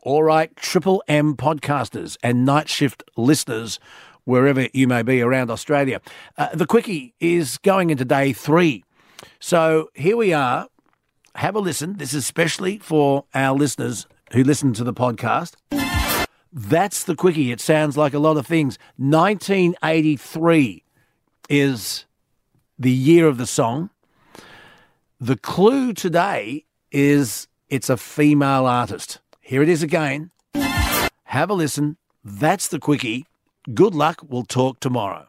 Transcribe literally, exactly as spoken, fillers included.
All right, Triple M podcasters and night shift listeners, wherever you may be around Australia. Uh, the Quickie is going into day three. So here we are. Have a listen. This is especially for our listeners who listen to the podcast. That's the Quickie. It sounds like a lot of things. nineteen eighty-three is the year of the song. The clue today is it's a female artist. Here it is again. Have a listen. That's the Quickie. Good luck. We'll talk tomorrow.